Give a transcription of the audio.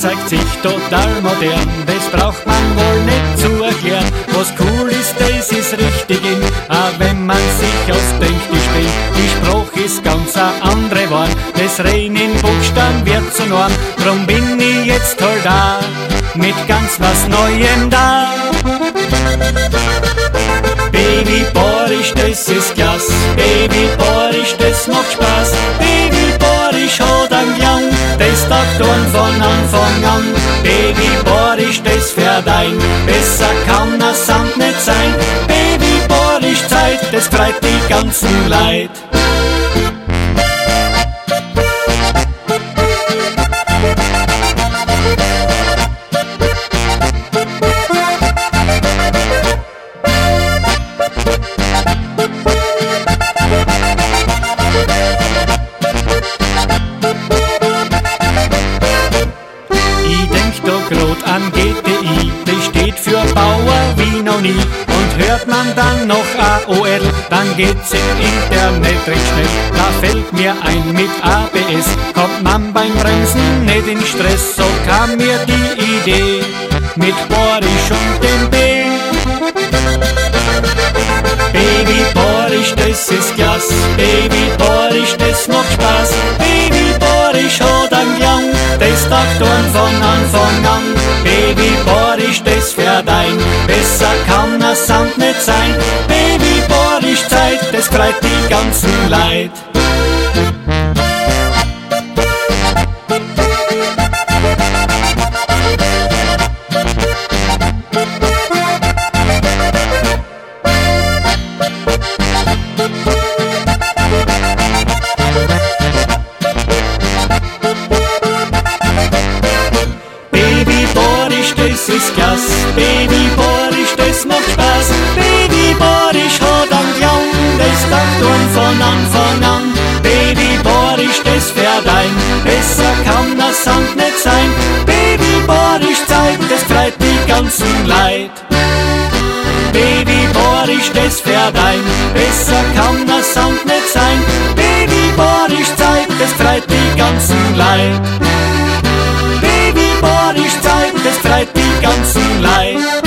zeigt sich total modern. Das braucht man wohl nicht zu erklären. Was cool ist, das ist richtig in, auch wenn man sich ausdenkt, ich bin. Die Spruch ist ganz a andere Wort. Das Rein in Buchstaben wird zu Norm. Drum bin ich jetzt halt da, mit ganz was Neuem da. Baby Borisch, das ist klasse. Baby Borisch, das macht Spaß. Baby Borisch hat einen Klang, das taugt an von Anfang an. Baby Borisch, das fährt ein, besser kann das Sand nicht sein. Baby Borisch Zeit, das freut die ganzen Leid. An GTI, das steht für Bauer wie noch nie. Und hört man dann noch AOL, dann geht's im Internet recht schnell. Da fällt mir ein, mit ABS kommt man beim Bremsen nicht in Stress. So kam mir die Idee mit Borisch und dem B. Baby Borisch, das ist klasse. Baby Borisch, das macht Spaß. Baby Borisch hat einen Klang, das taugt an von Anfang an. Baby Borisch, das fährt ein, besser kann das Sand nicht sein. Baby Borisch Zeit, das freut die ganzen Leid. Das ist klasse, Baby Borisch, das macht Spaß. Baby Borisch hat einen Klang, das taugt an von Anfang an. Baby Borisch, das fährt ein, besser kann das Sand nicht sein. Baby Borisch Zeit, das freut die ganzen Leid. Baby Borisch, das fährt ein, besser kann das Sand nicht sein. Baby Borisch Zeit, das freut die ganzen Leid. Baby Borisch Zeit, das freut die ganzen Leid.